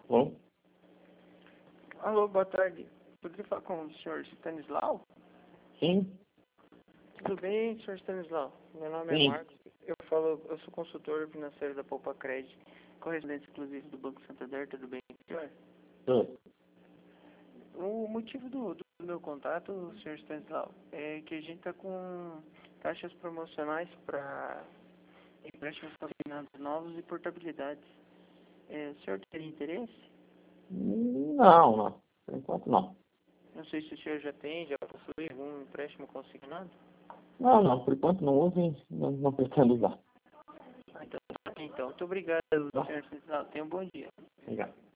Bom, Alô, boa tarde. Poderia falar com o senhor Stanislau? sim, Tudo bem, senhor Stanislau? Meu nome é sim. Marcos. Eu sou consultor financeiro da Poupa Credit, correspondente exclusivo do Banco Santander. Tudo bem, senhor? Tô. O motivo do meu contato, senhor Stanislau, é que a gente está com taxas promocionais para empréstimos consignados novos e portabilidades. O senhor teria interesse? Não, não. Por enquanto não. Não sei se o senhor já possui algum empréstimo consignado. Não, não. Por enquanto não uso e não pretendo usar. Então, muito obrigado, Tá? senhor Stanislau. Tenha um bom dia. Obrigado.